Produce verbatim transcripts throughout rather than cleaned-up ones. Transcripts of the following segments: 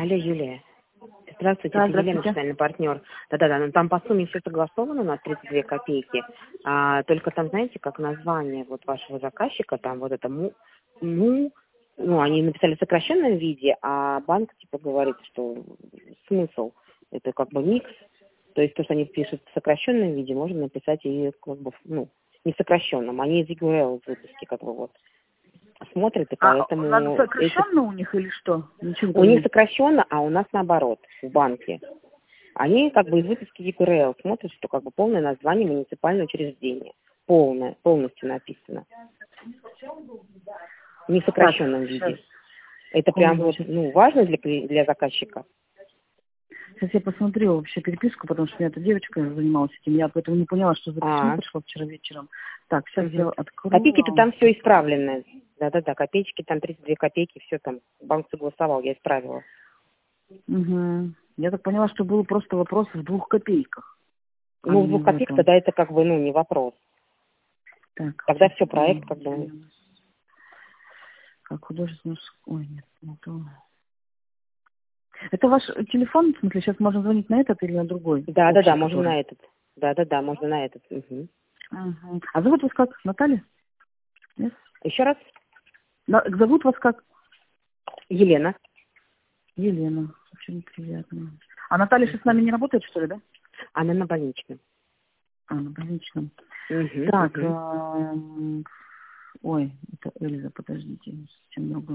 Алло, Юлия. Здравствуйте, Да, это Елена, здравствуйте. социальный партнер. Да-да-да, ну там по сумме все согласовано на тридцать две копейки. А, только там, знаете, как название вот вашего заказчика, там вот это му, му, ну, они написали в сокращенном виде, а банк типа говорит, что смысл, это как бы микс. То есть то, что они пишут в сокращенном виде, можно написать и как бы, ну, не в сокращенном, они из ю эл выпуски как бы вот смотрят, и А надо поэтому это сокращенно у них или что? Ничего у них нет. сокращенно, а у нас наоборот, в банке. Они как бы из выписки ю эл смотрят, что как бы полное название муниципального учреждения. Полное, полностью написано. Не в Так, сокращенном сейчас, виде. Это прям секунду. вот, Сейчас, ну, важно для, кли- для заказчика. сейчас я посмотрю вообще переписку, потому что у меня эта девочка занималась этим. Я поэтому не поняла, что за письмо А, пришло вчера вечером. Так, сейчас я угу. Копейки-то открою. там все исправленное. Да-да-да, копеечки, там тридцать две копейки, все там, банк согласовал, я исправила. Угу. Я так поняла, что был просто вопрос в двух копейках, а Ну, в не двух в копеек этом. тогда это как бы, ну, не вопрос. Так, Тогда сейчас все, проект как бы... секунду. Как художественный... Ой, нет, не то. Это ваш телефон, в смысле, сейчас можно звонить на этот или на другой? Да-да-да, Общий, можно который. на этот. Да-да-да, можно на этот. Угу. Угу. А зовут вас как? Наталья? Нет? Еще раз. На- Зовут вас как? Елена. Елена. Очень приятно. А Наталья сейчас с нами не работает, что ли, да? Она на больничном. А, на больничном. Угу, Так, угу. эм, ой, это Эльза, подождите, очень много.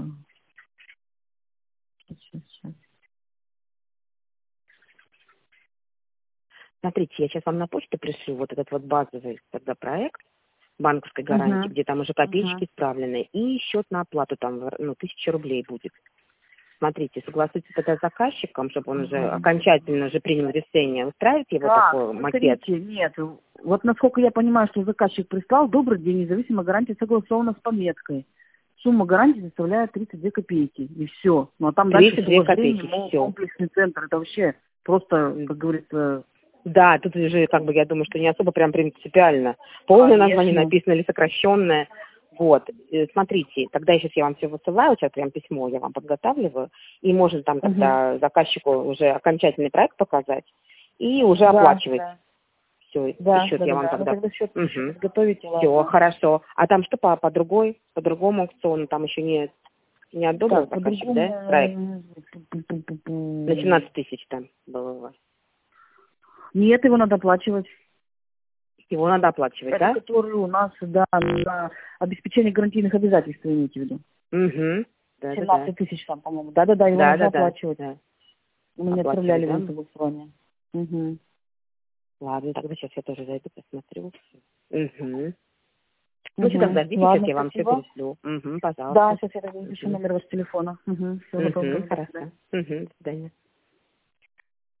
Сейчас, сейчас. Смотрите, я сейчас вам на почту пришлю вот этот вот базовый тогда проект банковской гарантии, Угу, где там уже копеечки угу. исправлены, и счет на оплату там, ну, тысяча рублей будет. Смотрите, согласуйтесь тогда с заказчиком, чтобы он уже Угу. окончательно уже принял решение. Устраивает его Так, такой макет? смотрите, нет, вот насколько я понимаю, что заказчик прислал, добрый день, независимо гарантия согласована с пометкой. Сумма гарантии составляет тридцать две копейки, и все. Ну а там дальше тридцать с две уважением, копейки, мол, все. комплексный центр, это вообще просто, как говорится, Да, тут уже, как бы, я думаю, что не особо прям принципиально. Полное название конечно. написано или сокращенное. Вот, Э, смотрите, тогда сейчас я вам все высылаю, сейчас прям письмо я вам подготавливаю, и можно там Угу. тогда заказчику уже окончательный проект показать и уже Да, оплачивать. да, Все, и да, счет да, я да, вам да. Ну тогда... тогда счет еще Угу. подготовите, Все, ладно. хорошо. А там что по, по другой, по другому аукциону, там еще не, не одобрил Так, заказчик, да, по-другому... проект? На Пу-пу-пу-пу. семнадцать тысяч там было у вас. Нет, его надо оплачивать. Его надо оплачивать, Это да? который у нас, да, на обеспечение гарантийных обязательств, вы имеете в виду. Угу. Да-да-да. семнадцать тысяч там, по-моему. Да-да-да, его нужно Да-да-да. оплачивать. Да. Мы не Оплачивать, отправляли да? его на согласование. Угу. Ладно, тогда сейчас я тоже зайду, посмотрю. Угу. Ну, что Угу. тогда ждите, сейчас Ладно, я вам все спасибо. перешлю. Угу, Да, пожалуйста. сейчас я тогда запишу Угу. номер вашего телефона. Угу. Всего доброго. Угу, До свидания. хорошо. Угу, до свидания.